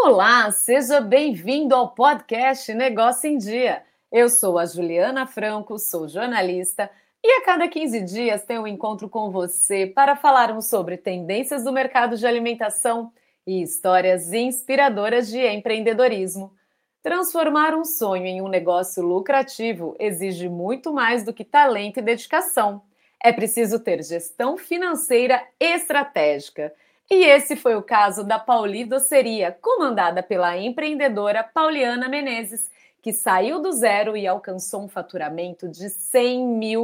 Olá, seja bem-vindo ao podcast Negócio em Dia. Eu sou a Juliana Franco, sou jornalista e a cada 15 dias tenho um encontro com você para falarmos sobre tendências do mercado de alimentação e histórias inspiradoras de empreendedorismo. Transformar um sonho em um negócio lucrativo exige muito mais do que talento e dedicação. É preciso ter gestão financeira estratégica. E esse foi o caso da Pauli Doceria, comandada pela empreendedora Pauliana Menezes, que saiu do zero e alcançou um faturamento de R$ 100 mil.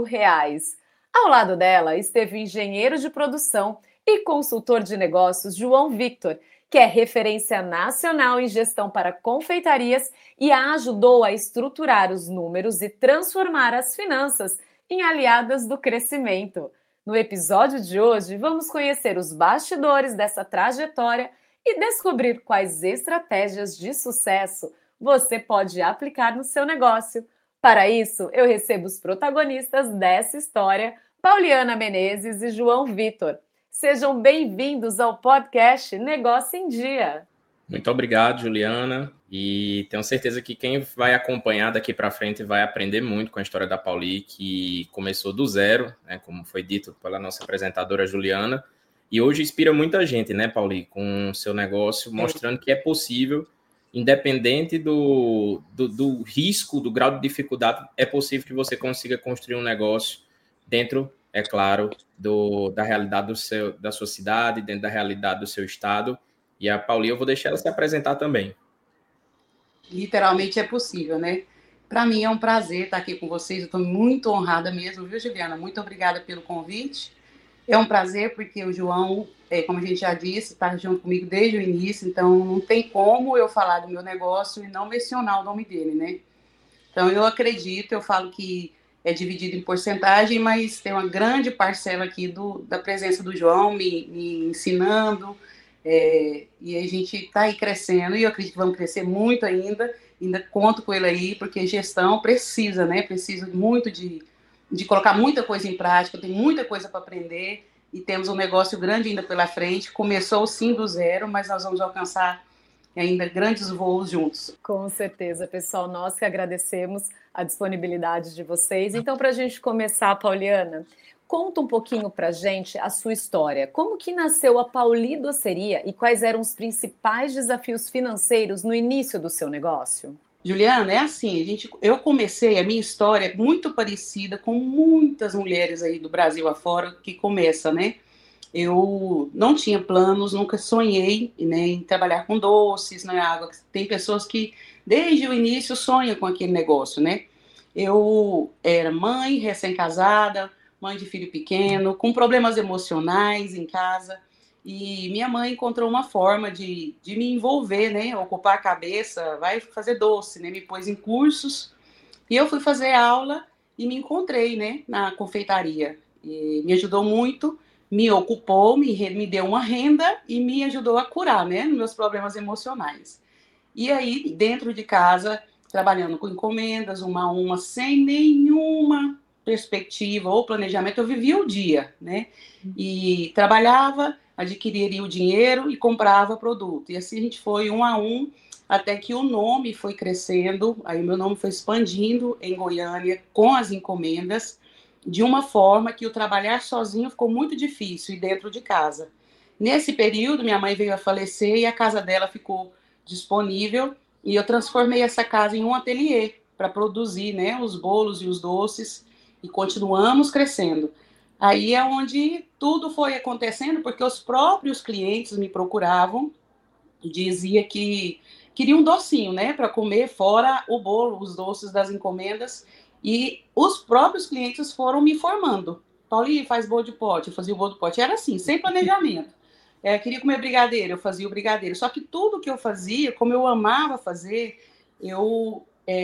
Ao lado dela esteve o engenheiro de produção e consultor de negócios João Victor, que é referência nacional em gestão para confeitarias e a ajudou a estruturar os números e transformar as finanças em aliadas do crescimento. No episódio de hoje, vamos conhecer os bastidores dessa trajetória e descobrir quais estratégias de sucesso você pode aplicar no seu negócio. Para isso, eu recebo os protagonistas dessa história, Pauliana Menezes e João Victor. Sejam bem-vindos ao podcast Negócio em Dia. Muito obrigado, Juliana, e tenho certeza que quem vai acompanhar daqui para frente vai aprender muito com a história da Pauli, que começou do zero, né, como foi dito pela nossa apresentadora Juliana, e hoje inspira muita gente, né, Pauli, com o seu negócio, mostrando que é possível, independente do risco, do grau de dificuldade, é possível que você consiga construir um negócio dentro, é claro, da realidade da sua cidade, dentro da realidade do seu estado. E a Pauli, eu vou deixar ela se apresentar também. Literalmente é possível, né? Para mim é um prazer estar aqui com vocês. Eu estou muito honrada mesmo, viu, Juliana? Muito obrigada pelo convite. É um prazer porque o João, como a gente já disse, está junto comigo desde o início, então não tem como eu falar do meu negócio e não mencionar o nome dele, né? Então eu acredito, eu falo que é dividido em porcentagem, mas tem uma grande parcela aqui da presença do João me ensinando. E a gente está aí crescendo e eu acredito que vamos crescer muito ainda conto com ele aí, porque gestão precisa, né? Precisa muito de colocar muita coisa em prática, tem muita coisa para aprender e temos um negócio grande ainda pela frente. Começou sim do zero, mas nós vamos alcançar ainda grandes voos juntos. Com certeza, pessoal, nós que agradecemos a disponibilidade de vocês. Então, para a gente começar, Pauliana, conta um pouquinho pra gente a sua história. Como que nasceu a Pauli Doceria e quais eram os principais desafios financeiros no início do seu negócio? Juliana, é assim, eu comecei a minha história muito parecida com muitas mulheres aí do Brasil afora que começam, né? Eu não tinha planos, nunca sonhei, né, em trabalhar com doces, na água. Tem pessoas que desde o início sonham com aquele negócio, né? Eu era mãe, recém-casada, mãe de filho pequeno, com problemas emocionais em casa, e minha mãe encontrou uma forma de me envolver, né, ocupar a cabeça, vai fazer doce, né, me pôs em cursos, e eu fui fazer aula e me encontrei, né, na confeitaria, e me ajudou muito, me ocupou, me deu uma renda e me ajudou a curar, né, meus problemas emocionais. E aí, dentro de casa, trabalhando com encomendas, uma a uma, sem nenhuma perspectiva ou planejamento, eu vivia o dia, né? E trabalhava, adquiriria o dinheiro e comprava produto. E assim a gente foi um a um, até que o nome foi crescendo, aí o meu nome foi expandindo em Goiânia com as encomendas, de uma forma que o trabalhar sozinho ficou muito difícil e dentro de casa. Nesse período, minha mãe veio a falecer e a casa dela ficou disponível e eu transformei essa casa em um ateliê para produzir, né, os bolos e os doces. E continuamos crescendo. Aí é onde tudo foi acontecendo, porque os próprios clientes me procuravam, dizia que queriam um docinho, né, para comer fora o bolo, os doces das encomendas, e os próprios clientes foram me informando. Pauli, faz bolo de pote. Eu fazia o bolo de pote. Era assim, sem planejamento. Queria comer brigadeiro, eu fazia o brigadeiro. Só que tudo que eu fazia, como eu amava fazer, eu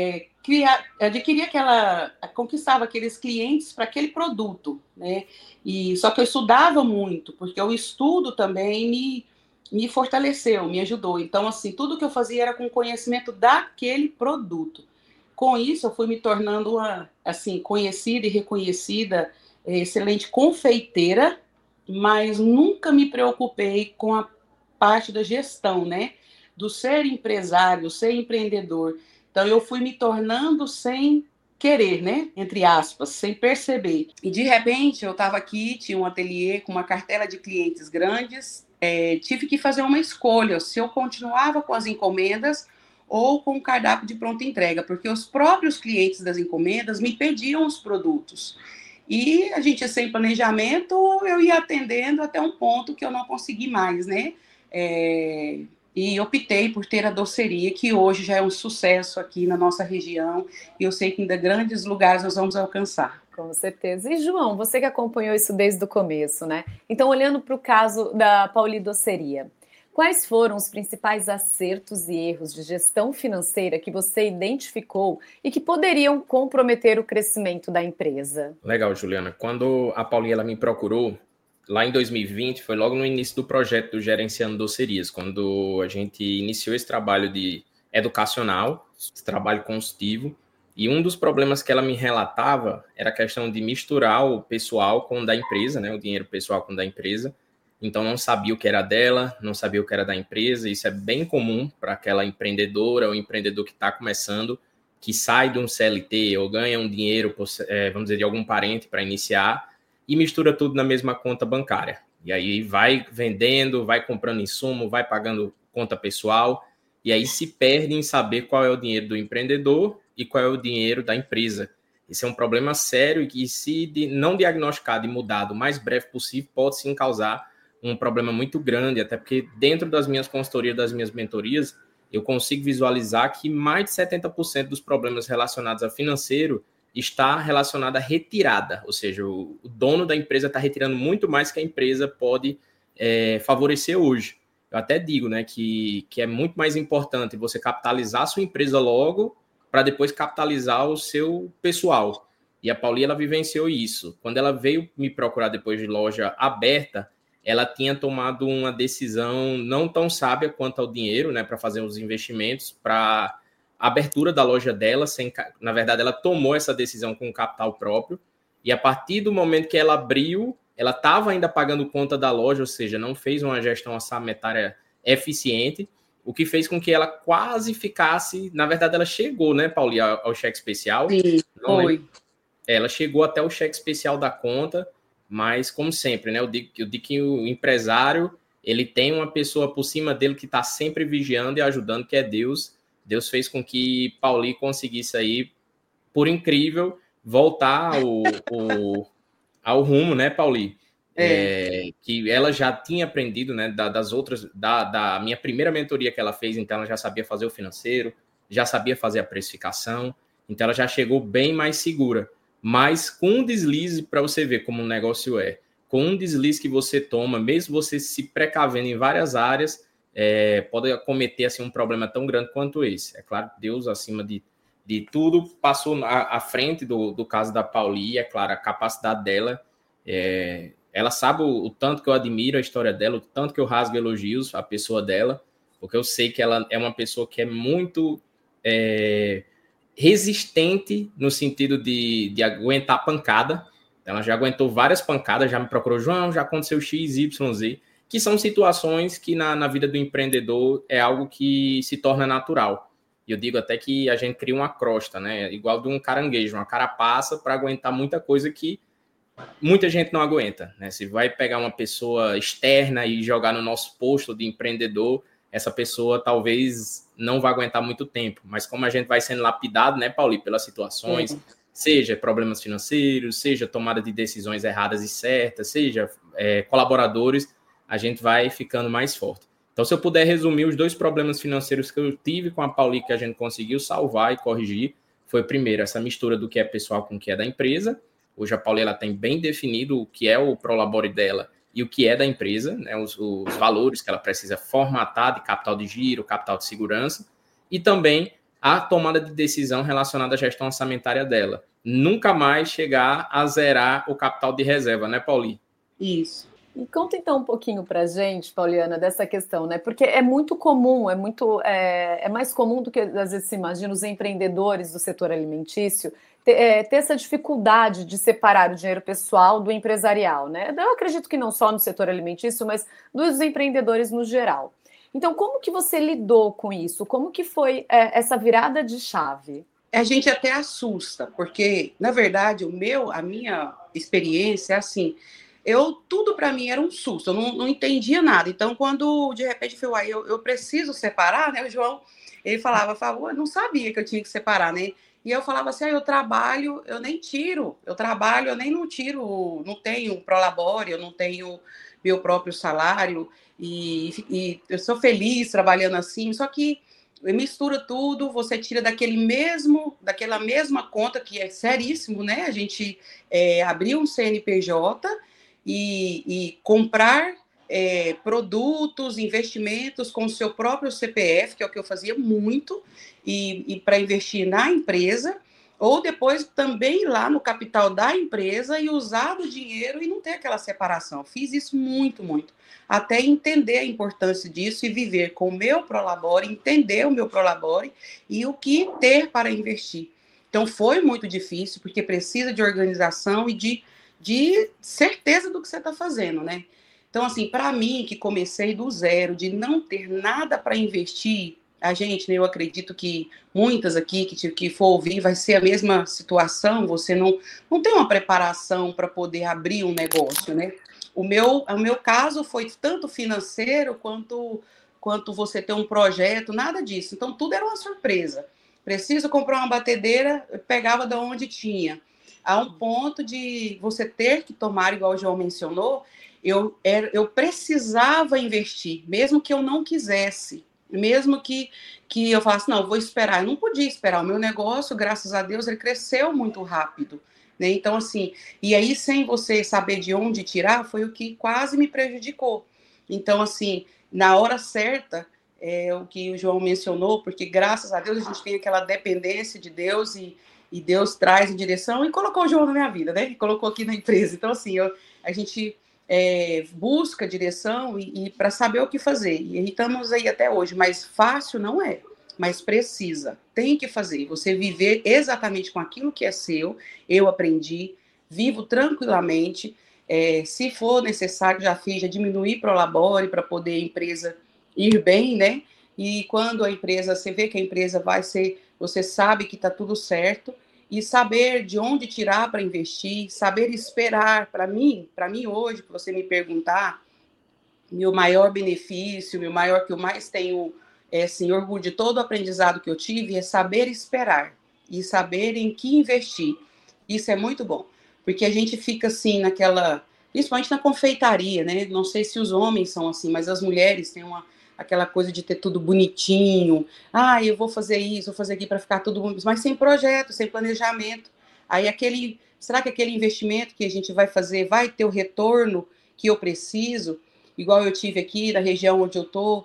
adquiria conquistava aqueles clientes para aquele produto, né? E só que eu estudava muito, porque o estudo também me fortaleceu, me ajudou. Então, assim, tudo que eu fazia era com conhecimento daquele produto. Com isso, eu fui me tornando assim, conhecida e reconhecida, excelente confeiteira, mas nunca me preocupei com a parte da gestão, né? do ser empresário, ser empreendedor. Então, eu fui me tornando sem querer, né? Entre aspas, sem perceber. E, de repente, eu estava aqui, tinha um ateliê com uma cartela de clientes grandes, tive que fazer uma escolha, se eu continuava com as encomendas ou com o cardápio de pronta entrega, porque os próprios clientes das encomendas me pediam os produtos. E a gente, sem planejamento, eu ia atendendo até um ponto que eu não consegui mais, né? E optei por ter a doceria, que hoje já é um sucesso aqui na nossa região, e eu sei que ainda grandes lugares nós vamos alcançar. Com certeza. E, João, você que acompanhou isso desde o começo, né? Então, olhando para o caso da Pauli Doceria, quais foram os principais acertos e erros de gestão financeira que você identificou e que poderiam comprometer o crescimento da empresa? Legal, Juliana. Quando a Pauli ela me procurou, lá em 2020, foi logo no início do projeto do Gerenciando Docerias, quando a gente iniciou esse trabalho educacional, esse trabalho consultivo, e um dos problemas que ela me relatava era a questão de misturar o pessoal com o da empresa, né, o dinheiro pessoal com o da empresa. Então, não sabia o que era dela, não sabia o que era da empresa. Isso é bem comum para aquela empreendedora ou empreendedor que está começando, que sai de um CLT ou ganha um dinheiro, vamos dizer, de algum parente para iniciar e mistura tudo na mesma conta bancária. E aí vai vendendo, vai comprando insumo, vai pagando conta pessoal e aí se perde em saber qual é o dinheiro do empreendedor e qual é o dinheiro da empresa. Esse é um problema sério e que, se não diagnosticado e mudado o mais breve possível, pode sim causar um problema muito grande, até porque dentro das minhas consultorias, das minhas mentorias, eu consigo visualizar que mais de 70% dos problemas relacionados a financeiro está relacionado à retirada, ou seja, o dono da empresa está retirando muito mais que a empresa pode favorecer hoje. Eu até digo, né, que é muito mais importante você capitalizar a sua empresa logo para depois capitalizar o seu pessoal. E a Pauli, ela vivenciou isso. Quando ela veio me procurar depois de loja aberta, ela tinha tomado uma decisão não tão sábia quanto ao dinheiro, né, para fazer os investimentos, para a abertura da loja dela. Na verdade, ela tomou essa decisão com capital próprio, e a partir do momento que ela abriu, ela estava ainda pagando conta da loja, ou seja, não fez uma gestão orçamentária eficiente, o que fez com que ela quase ficasse... Na verdade, ela chegou, né, Pauli, ao cheque especial. Sim, foi. Ela chegou até o cheque especial da conta, mas, como sempre, né, eu digo que o empresário, ele tem uma pessoa por cima dele que está sempre vigiando e ajudando, que é Deus. Deus fez com que Pauli conseguisse aí, por incrível, voltar ao rumo, né, Pauli? Que ela já tinha aprendido, né, da minha primeira mentoria que ela fez, então ela já sabia fazer o financeiro, já sabia fazer a precificação, então ela já chegou bem mais segura. Mas com um deslize, para você ver como o negócio com um deslize que você toma, mesmo você se precavendo em várias áreas, pode acometer assim, um problema tão grande quanto esse. É claro que Deus, acima de tudo, passou à frente do caso da Pauli, é claro, a capacidade dela. Ela sabe o tanto que eu admiro a história dela, o tanto que eu rasgo elogios à pessoa dela, porque eu sei que ela é uma pessoa que é muito resistente no sentido de aguentar pancada. Ela já aguentou várias pancadas, já me procurou, João, já aconteceu X, Y, Z, que são situações que na vida do empreendedor é algo que se torna natural. E eu digo até que a gente cria uma crosta, né? Igual de um caranguejo, uma carapaça para aguentar muita coisa que muita gente não aguenta, né? Se vai pegar uma pessoa externa e jogar no nosso posto de empreendedor, essa pessoa talvez não vai aguentar muito tempo. Mas como a gente vai sendo lapidado, né, Pauli, pelas situações, seja problemas financeiros, seja tomada de decisões erradas e certas, seja colaboradores, a gente vai ficando mais forte. Então, se eu puder resumir os 2 problemas financeiros que eu tive com a Pauli, que a gente conseguiu salvar e corrigir, foi, primeiro, essa mistura do que é pessoal com o que é da empresa. Hoje a Pauli, ela tem bem definido o que é o Prolabore dela e o que é da empresa, né, os valores que ela precisa formatar de capital de giro, capital de segurança, e também a tomada de decisão relacionada à gestão orçamentária dela. Nunca mais chegar a zerar o capital de reserva, né, Pauli? Isso. E conta então um pouquinho para a gente, Pauliana, dessa questão, né? Porque é muito comum, é mais comum do que às vezes se imagina os empreendedores do setor alimentício ter essa dificuldade de separar o dinheiro pessoal do empresarial, né? Eu acredito que não só no setor alimentício, mas dos empreendedores no geral. Então, como que você lidou com isso? Como que foi essa virada de chave? A gente até assusta, porque, na verdade, a minha experiência é assim, tudo para mim era um susto, eu não entendia nada. Então, quando de repente eu preciso separar, né? O João, ele falava, eu não sabia que eu tinha que separar, né? E eu falava assim, eu trabalho, eu nem tiro, eu trabalho, eu nem não tiro, não tenho prolabore, eu não tenho meu próprio salário, e eu sou feliz trabalhando assim, só que mistura tudo, você tira daquela mesma conta, que é seríssimo, né? A gente abrir um CNPJ e comprar produtos, investimentos com o seu próprio CPF, que é o que eu fazia muito, e para investir na empresa, ou depois também ir lá no capital da empresa e usar o dinheiro e não ter aquela separação. Fiz isso muito, muito, até entender a importância disso e viver com o meu Prolabore, entender o meu Prolabore e o que ter para investir. Então, foi muito difícil, porque precisa de organização e de certeza do que você está fazendo, né? Então, assim, para mim, que comecei do zero, de não ter nada para investir, a gente, né, eu acredito que muitas aqui que for ouvir vai ser a mesma situação, você não tem uma preparação para poder abrir um negócio, né? O meu caso foi tanto financeiro quanto você ter um projeto, nada disso. Então, tudo era uma surpresa. Preciso comprar uma batedeira, eu pegava de onde tinha. A um ponto de você ter que tomar, igual o João mencionou, eu precisava investir, mesmo que eu não quisesse. Mesmo que eu falasse, não, vou esperar. Eu não podia esperar. O meu negócio, graças a Deus, ele cresceu muito rápido. Né? Então, assim, e aí, sem você saber de onde tirar, foi o que quase me prejudicou. Então, assim, na hora certa, o que o João mencionou, porque graças a Deus a gente tem aquela dependência de Deus e Deus traz em direção e colocou o João na minha vida, né? E colocou aqui na empresa. Então, assim, a gente busca direção e para saber o que fazer. E estamos aí até hoje, mas fácil não é. Mas precisa, tem que fazer. Você viver exatamente com aquilo que é seu. Eu aprendi, vivo tranquilamente. Se for necessário, já diminuir Prolabore para poder a empresa ir bem, né? E quando você vê que a empresa vai ser, você sabe que está tudo certo, e saber de onde tirar para investir, saber esperar. Para mim hoje, que você me perguntar, meu maior benefício, que eu mais tenho assim, orgulho de todo o aprendizado que eu tive é saber esperar e saber em que investir. Isso é muito bom, porque a gente fica assim principalmente na confeitaria, né? Não sei se os homens são assim, mas as mulheres têm aquela coisa de ter tudo bonitinho. Eu vou fazer isso, vou fazer aqui para ficar tudo bonito, mas sem projeto, sem planejamento. Aí será que aquele investimento que a gente vai fazer vai ter o retorno que eu preciso? Igual eu tive aqui na região onde eu estou,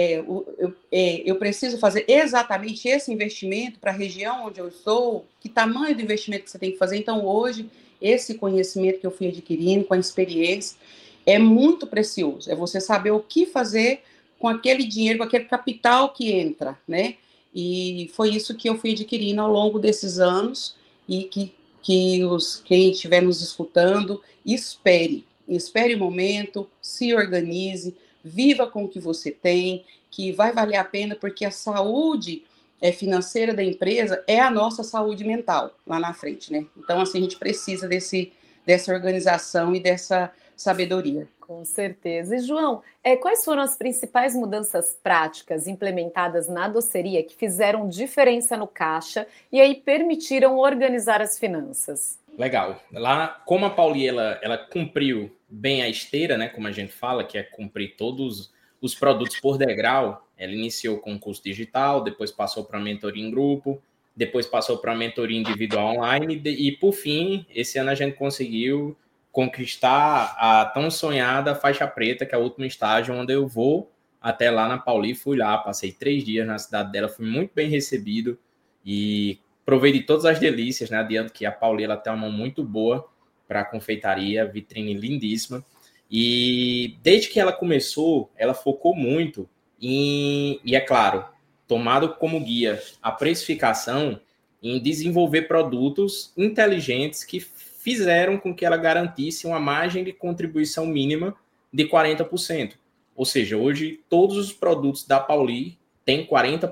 eu preciso fazer exatamente esse investimento para a região onde eu estou, que tamanho do investimento que você tem que fazer. Então, hoje, esse conhecimento que eu fui adquirindo, com a experiência, é muito precioso. É você saber o que fazer com aquele dinheiro, com aquele capital que entra, né? E foi isso que eu fui adquirindo ao longo desses anos e que quem estiver nos escutando, espere o momento, se organize, viva com o que você tem, que vai valer a pena, porque a saúde financeira da empresa é a nossa saúde mental lá na frente, né? Então, assim, a gente precisa dessa organização e dessa sabedoria. Com certeza. E, João, quais foram as principais mudanças práticas implementadas na doceria que fizeram diferença no caixa e aí permitiram organizar as finanças? Legal. Lá, como a Pauli, ela cumpriu bem a esteira, né, como a gente fala, que é cumprir todos os produtos por degrau, ela iniciou com o curso digital, depois passou para a mentoria em grupo, depois passou para a mentoria individual online e, por fim, esse ano a gente conseguiu conquistar a tão sonhada faixa preta, que é o último estágio, onde eu vou até lá na Pauli, fui lá, passei 3 dias na cidade dela, fui muito bem recebido e provei de todas as delícias, né? Adianto que a Pauli, ela tem uma mão muito boa para a confeitaria, vitrine lindíssima. E desde que ela começou, ela focou muito e é claro, tomado como guia a precificação, em desenvolver produtos inteligentes que fizeram com que ela garantisse uma margem de contribuição mínima de 40%. Ou seja, hoje todos os produtos da Pauli têm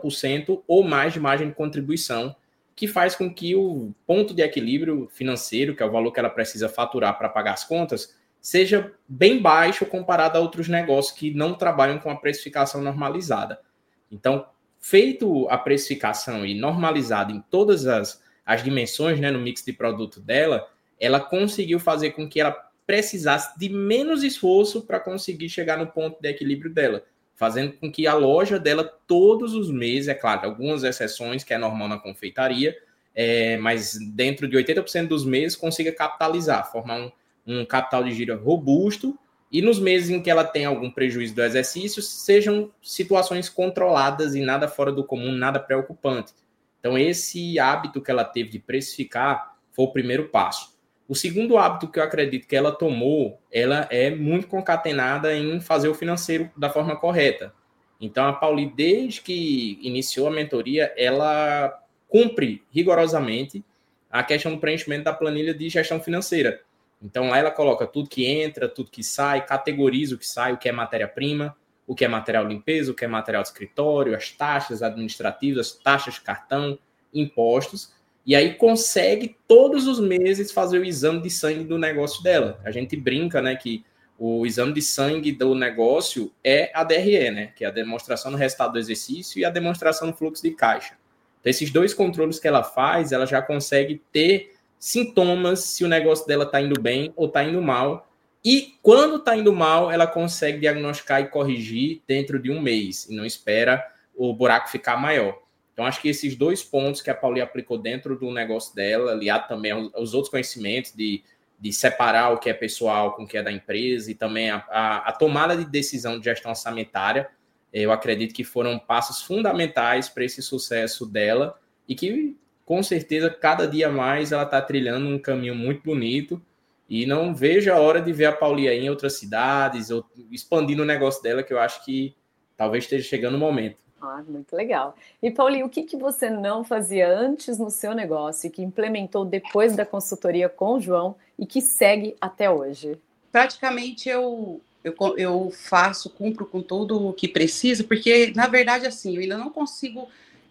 40% ou mais de margem de contribuição, que faz com que o ponto de equilíbrio financeiro, que é o valor que ela precisa faturar para pagar as contas, seja bem baixo comparado a outros negócios que não trabalham com a precificação normalizada. Então, feito a precificação e normalizado em todas as dimensões, né, no mix de produto dela, ela conseguiu fazer com que ela precisasse de menos esforço para conseguir chegar no ponto de equilíbrio dela, fazendo com que a loja dela todos os meses, é claro, algumas exceções que é normal na confeitaria, mas dentro de 80% dos meses consiga capitalizar, formar um capital de giro robusto, e nos meses em que ela tem algum prejuízo do exercício, sejam situações controladas e nada fora do comum, nada preocupante. Então, esse hábito que ela teve de precificar foi o primeiro passo. O segundo hábito que eu acredito que ela tomou, ela é muito concatenada em fazer o financeiro da forma correta. Então, a Pauli, desde que iniciou a mentoria, ela cumpre rigorosamente a questão do preenchimento da planilha de gestão financeira. Então, lá ela coloca tudo que entra, tudo que sai, categoriza o que sai, o que é matéria-prima, o que é material de limpeza, o que é material de escritório, as taxas administrativas, as taxas de cartão, impostos, e aí consegue todos os meses fazer o exame de sangue do negócio dela. A gente brinca, né, que o exame de sangue do negócio é a DRE, né, que é a demonstração do resultado do exercício e a demonstração do fluxo de caixa. Então, esses dois controles que ela faz, ela já consegue ter sintomas se o negócio dela está indo bem ou está indo mal. E quando está indo mal, ela consegue diagnosticar e corrigir dentro de um mês e não espera o buraco ficar maior. Então, acho que esses dois pontos que a Pauli aplicou dentro do negócio dela, aliado também aos outros conhecimentos de separar o que é pessoal com o que é da empresa e também a tomada de decisão de gestão orçamentária, eu acredito que foram passos fundamentais para esse sucesso dela e que, com certeza, cada dia mais ela está trilhando um caminho muito bonito e não vejo a hora de ver a Pauli aí em outras cidades ou expandindo o negócio dela, que eu acho que talvez esteja chegando o momento. Ah, muito legal. E, Paulinho, o que você não fazia antes no seu negócio e que implementou depois da consultoria com o João e que segue até hoje? Praticamente eu cumpro com tudo o que preciso, porque, na verdade, assim, eu ainda não consigo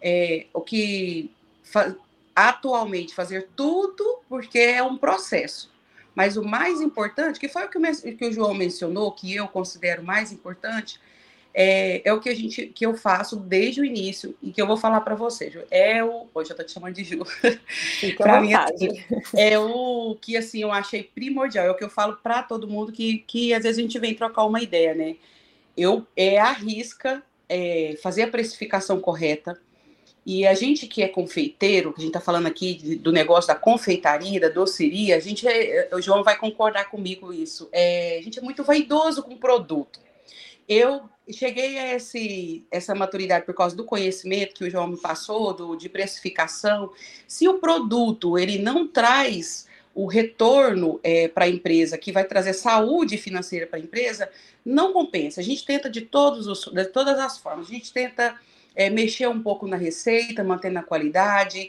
atualmente fazer tudo, porque é um processo. Mas o mais importante, que foi que o João mencionou, que eu considero mais importante, é o que eu faço desde o início e que eu vou falar para você, Ju. Hoje eu tô te chamando de Ju. Fica à vontade. É o que, assim, eu achei primordial, é o que eu falo para todo mundo que às vezes a gente vem trocar uma ideia, né? Arrisca fazer a precificação correta. E a gente que é confeiteiro, que a gente está falando aqui do negócio da confeitaria, da doceria, o João vai concordar comigo com isso. A gente é muito vaidoso com o produto. Eu cheguei a essa maturidade por causa do conhecimento que o João me passou, de precificação. Se o produto ele não traz o retorno para a empresa, que vai trazer saúde financeira para a empresa, não compensa. A gente tenta de todas as formas. A gente tenta mexer um pouco na receita, mantendo a qualidade,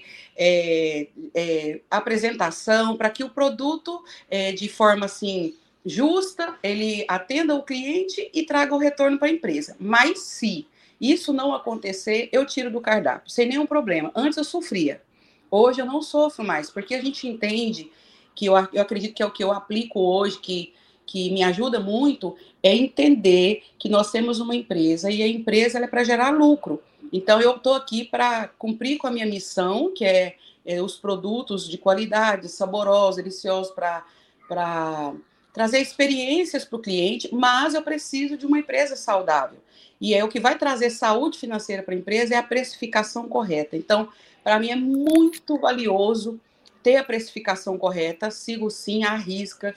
apresentação, para que o produto, de forma assim justa, ele atenda o cliente e traga o retorno para a empresa. Mas se isso não acontecer, eu tiro do cardápio, sem nenhum problema. Antes eu sofria, hoje eu não sofro mais, porque a gente entende que eu acredito que é o que eu aplico hoje, que me ajuda muito, é entender que nós temos uma empresa e a empresa ela é para gerar lucro. Então eu estou aqui para cumprir com a minha missão, que é os produtos de qualidade, saborosos, deliciosos, para trazer experiências para o cliente, mas eu preciso de uma empresa saudável. E o que vai trazer saúde financeira para a empresa é a precificação correta. Então, para mim é muito valioso ter a precificação correta, sigo sim à risca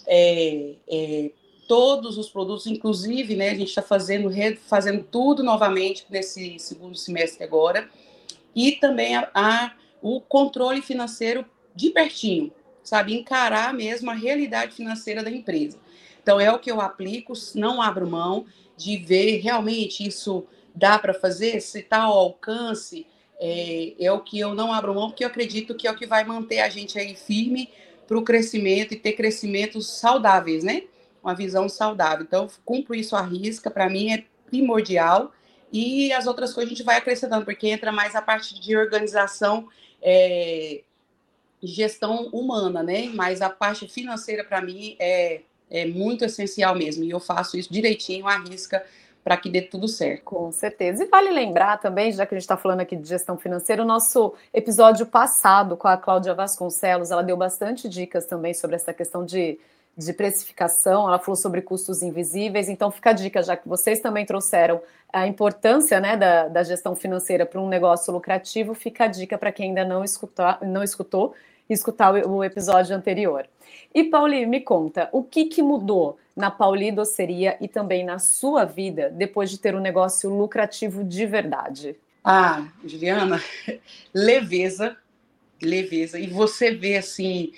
todos os produtos, inclusive, né, a gente está fazendo tudo novamente nesse segundo semestre agora, e também o controle financeiro de pertinho, sabe? Encarar mesmo a realidade financeira da empresa. Então, é o que eu aplico, não abro mão de ver realmente isso dá para fazer, se está ao alcance, é o que eu não abro mão, porque eu acredito que é o que vai manter a gente aí firme para o crescimento e ter crescimentos saudáveis, né? uma visão saudável. Então, eu cumpro isso à risca, para mim é primordial, e as outras coisas a gente vai acrescentando, porque entra mais a parte de organização, gestão humana, né? Mas a parte financeira, para mim, é muito essencial mesmo, e eu faço isso direitinho, à risca, para que dê tudo certo. Com certeza. E vale lembrar também, já que a gente está falando aqui de gestão financeira, o nosso episódio passado com a Cláudia Vasconcelos, ela deu bastante dicas também sobre essa questão de precificação, ela falou sobre custos invisíveis, então fica a dica, já que vocês também trouxeram a importância, né, da gestão financeira para um negócio lucrativo, fica a dica para quem ainda não escutou, escutar o episódio anterior. E, Pauli, me conta, o que mudou na Pauli Doceria e também na sua vida depois de ter um negócio lucrativo de verdade? Ah, Juliana, leveza, e você vê assim,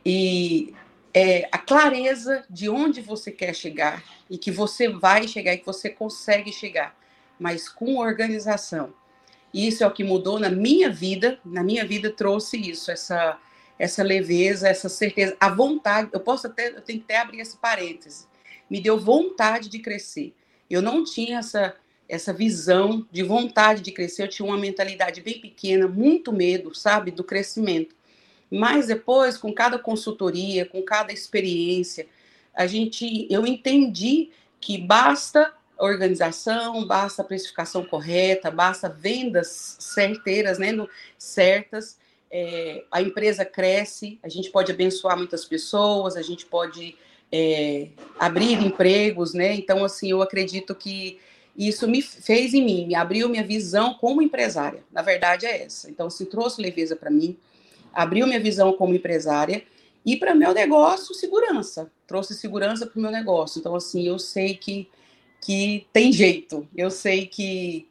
a clareza de onde você quer chegar, e que você vai chegar, e que você consegue chegar, mas com organização. Isso é o que mudou na minha vida trouxe isso, essa leveza, essa certeza, a vontade. Eu tenho que até abrir esse parêntese. Me deu vontade de crescer. Eu não tinha essa visão de vontade de crescer, eu tinha uma mentalidade bem pequena, muito medo, sabe, do crescimento. Mas depois, com cada consultoria, com cada experiência, eu entendi que basta organização, basta precificação correta, basta vendas certeiras, né, certas, a empresa cresce, a gente pode abençoar muitas pessoas, a gente pode abrir empregos, né? Então, assim, eu acredito que isso me fez em mim, me abriu minha visão como empresária. Na verdade, é essa. Então, assim, trouxe leveza para mim, abriu minha visão como empresária, e para meu negócio, segurança. Trouxe segurança para o meu negócio. Então, assim, eu sei que tem jeito. Eu sei que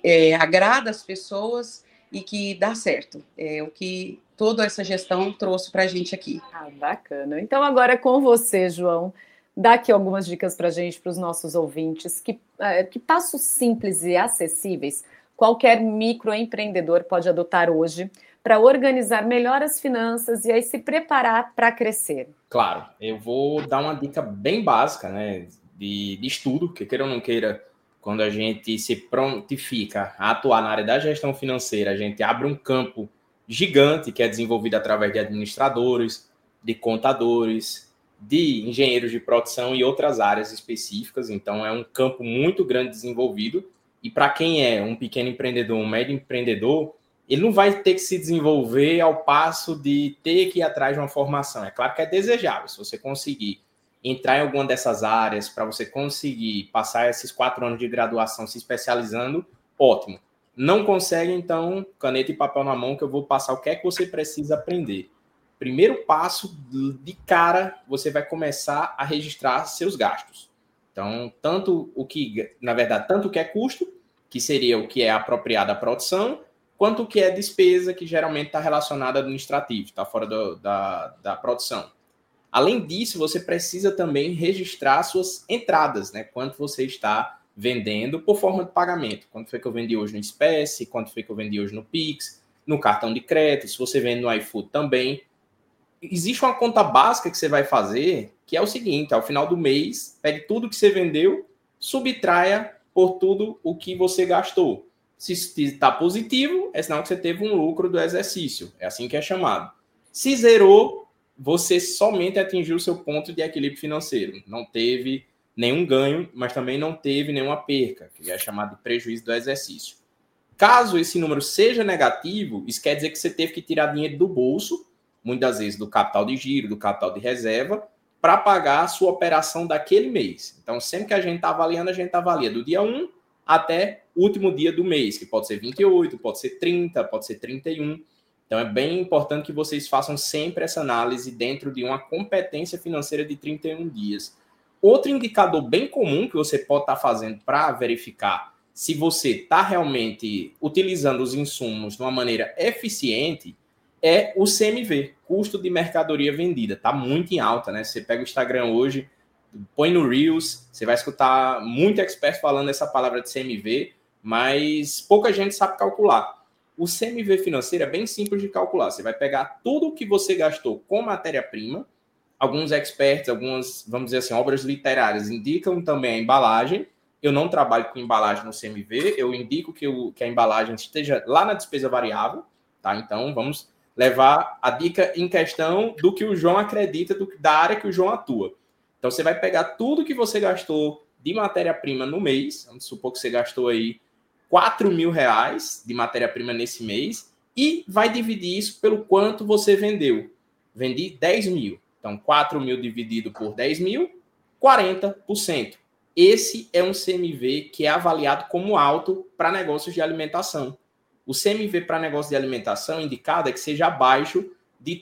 agrada as pessoas e que dá certo. É o que toda essa gestão trouxe para a gente aqui. Ah, bacana. Então, agora é com você, João. Dá aqui algumas dicas para a gente, para os nossos ouvintes. Que passos simples e acessíveis qualquer microempreendedor pode adotar hoje para organizar melhor as finanças e aí se preparar para crescer? Claro, eu vou dar uma dica bem básica, né, de estudo, que queira ou não queira, quando a gente se prontifica a atuar na área da gestão financeira, a gente abre um campo gigante que é desenvolvido através de administradores, de contadores, de engenheiros de produção e outras áreas específicas. Então, é um campo muito grande desenvolvido. E para quem é um pequeno empreendedor, um médio empreendedor, ele não vai ter que se desenvolver ao passo de ter que ir atrás de uma formação. É claro que é desejável, se você conseguir entrar em alguma dessas áreas, para você conseguir passar esses 4 anos de graduação se especializando, ótimo. Não consegue, então, caneta e papel na mão, que eu vou passar o que é que você precisa aprender. Primeiro passo, de cara, você vai começar a registrar seus gastos. Então, tanto o que é custo, que seria o que é apropriado à produção, quanto o que é despesa, que geralmente está relacionado ao administrativo, está fora da produção. Além disso, você precisa também registrar suas entradas, né? Quanto você está vendendo por forma de pagamento. Quanto foi que eu vendi hoje no espécie, quanto foi que eu vendi hoje no Pix, no cartão de crédito, se você vende no iFood também. Existe uma conta básica que você vai fazer, que é o seguinte: ao final do mês, pegue tudo que você vendeu, subtraia por tudo o que você gastou. Se está positivo, é sinal que você teve um lucro do exercício. É assim que é chamado. Se zerou, você somente atingiu o seu ponto de equilíbrio financeiro. Não teve nenhum ganho, mas também não teve nenhuma perca, que é chamado de prejuízo do exercício. Caso esse número seja negativo, isso quer dizer que você teve que tirar dinheiro do bolso, muitas vezes do capital de giro, do capital de reserva, para pagar a sua operação daquele mês. Então, sempre que a gente está avaliando, a gente avalia do dia 1 até o último dia do mês, que pode ser 28, pode ser 30, pode ser 31. Então, é bem importante que vocês façam sempre essa análise dentro de uma competência financeira de 31 dias. Outro indicador bem comum que você pode estar fazendo para verificar se você está realmente utilizando os insumos de uma maneira eficiente é o CMV, custo de mercadoria vendida. Está muito em alta, né? Você pega o Instagram hoje, põe no Reels, você vai escutar muito expert falando essa palavra de CMV, mas pouca gente sabe calcular. O CMV financeiro é bem simples de calcular. Você vai pegar tudo o que você gastou com matéria-prima, alguns experts, algumas, vamos dizer assim, obras literárias indicam também a embalagem. Eu não trabalho com embalagem no CMV, eu indico que a embalagem esteja lá na despesa variável, tá? Então, vamos levar a dica em questão do que o João acredita, da área que o João atua. Então, você vai pegar tudo que você gastou de matéria-prima no mês, vamos supor que você gastou aí R$4.000 de matéria-prima nesse mês, e vai dividir isso pelo quanto você vendeu. Vendi 10 mil. Então, 4 mil dividido por 10 mil, 40%. Esse é um CMV que é avaliado como alto para negócios de alimentação. O CMV para negócio de alimentação indicado é que seja abaixo de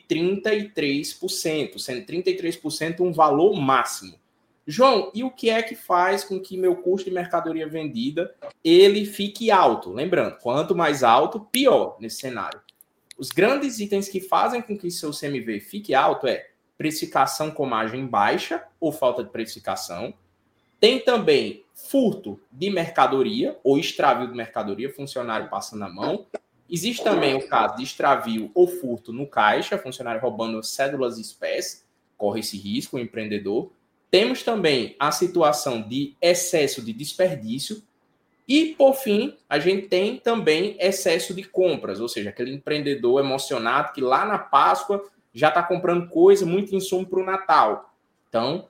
33%, sendo 33% um valor máximo. João, e o que é que faz com que meu custo de mercadoria vendida ele fique alto? Lembrando, quanto mais alto, pior nesse cenário. Os grandes itens que fazem com que seu CMV fique alto é precificação com margem baixa ou falta de precificação. Tem também furto de mercadoria ou extravio de mercadoria, funcionário passando a mão. Existe também o caso de extravio ou furto no caixa, funcionário roubando cédulas espécie, corre esse risco o empreendedor. Temos também a situação de excesso de desperdício. E, por fim, a gente tem também excesso de compras, ou seja, aquele empreendedor emocionado que lá na Páscoa já está comprando coisa, muito insumo para o Natal. Então,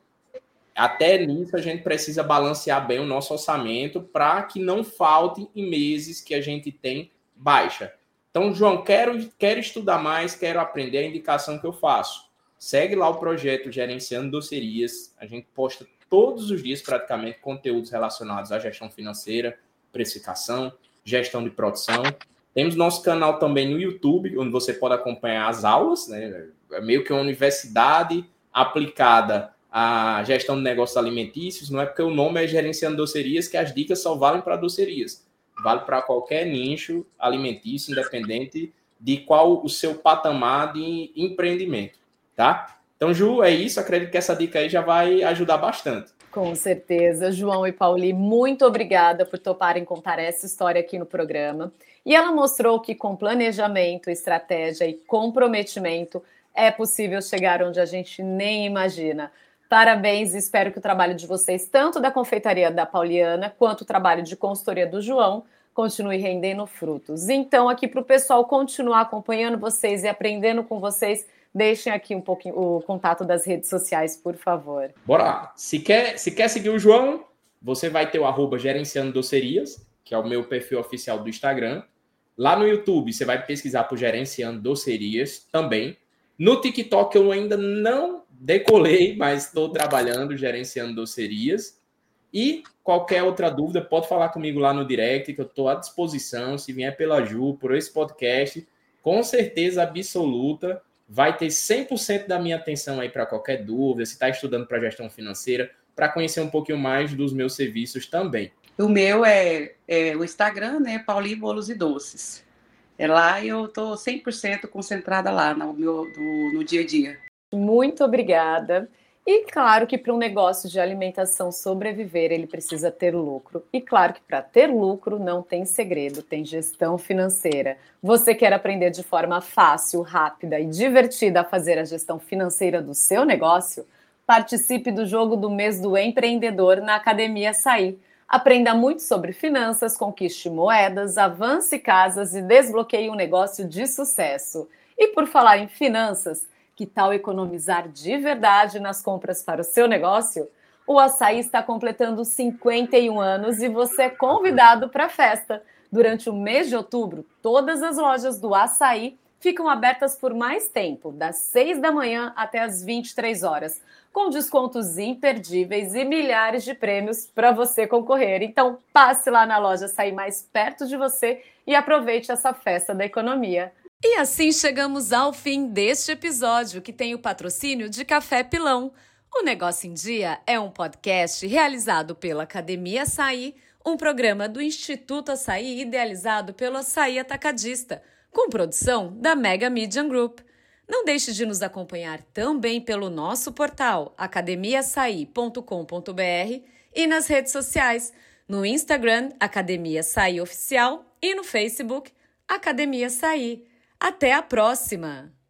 até nisso a gente precisa balancear bem o nosso orçamento para que não falte em meses que a gente tem baixa. Então, João, quero estudar mais, quero aprender a indicação que eu faço. Segue lá o projeto Gerenciando Docerias. A gente posta todos os dias praticamente conteúdos relacionados à gestão financeira, precificação, gestão de produção. Temos nosso canal também no YouTube, onde você pode acompanhar as aulas, né? É meio que uma universidade aplicada à gestão de negócios alimentícios. Não é porque o nome é Gerenciando Docerias que as dicas só valem para docerias. Vale para qualquer nicho alimentício, independente de qual o seu patamar de empreendimento, tá? Então, Ju, é isso. Acredito que essa dica aí já vai ajudar bastante. Com certeza. João e Pauli, muito obrigada por toparem contar essa história aqui no programa. E ela mostrou que com planejamento, estratégia e comprometimento é possível chegar onde a gente nem imagina. Parabéns, espero que o trabalho de vocês, tanto da confeitaria da Pauliana, quanto o trabalho de consultoria do João, continue rendendo frutos. Então, aqui para o pessoal continuar acompanhando vocês e aprendendo com vocês, deixem aqui um pouquinho o contato das redes sociais, por favor. Bora lá. Se quer seguir o João, você vai ter o @gerenciando docerias, que é o meu perfil oficial do Instagram. Lá no YouTube, você vai pesquisar por Gerenciando Docerias também. No TikTok, eu ainda não decolei, mas estou trabalhando Gerenciando Docerias. E qualquer outra dúvida, pode falar comigo lá no direct, que eu estou à disposição. Se vier pela Ju, por esse podcast, com certeza absoluta, vai ter 100% da minha atenção aí para qualquer dúvida, se está estudando para gestão financeira, para conhecer um pouquinho mais dos meus serviços também. O meu é o Instagram, né? Pauli Bolos e Doces. É lá e eu estou 100% concentrada lá no dia a dia. Muito obrigada. E claro que para um negócio de alimentação sobreviver, ele precisa ter lucro. E claro que para ter lucro não tem segredo, tem gestão financeira. Você quer aprender de forma fácil, rápida e divertida a fazer a gestão financeira do seu negócio? Participe do Jogo do Mês do Empreendedor na Academia Saí. Aprenda muito sobre finanças, conquiste moedas, avance casas e desbloqueie um negócio de sucesso. E por falar em finanças, que tal economizar de verdade nas compras para o seu negócio? O Açaí está completando 51 anos e você é convidado para a festa. Durante o mês de outubro, todas as lojas do Açaí ficam abertas por mais tempo, das 6 da manhã até as 23 horas, com descontos imperdíveis e milhares de prêmios para você concorrer. Então, passe lá na loja Açaí mais perto de você e aproveite essa festa da economia. E assim chegamos ao fim deste episódio, que tem o patrocínio de Café Pilão. O Negócio em Dia é um podcast realizado pela Academia Açaí, um programa do Instituto Açaí idealizado pelo Açaí Atacadista, com produção da Mega Media Group. Não deixe de nos acompanhar também pelo nosso portal academiaçaí.com.br e nas redes sociais, no Instagram Academia Açaí Oficial e no Facebook Academia Açaí. Até a próxima!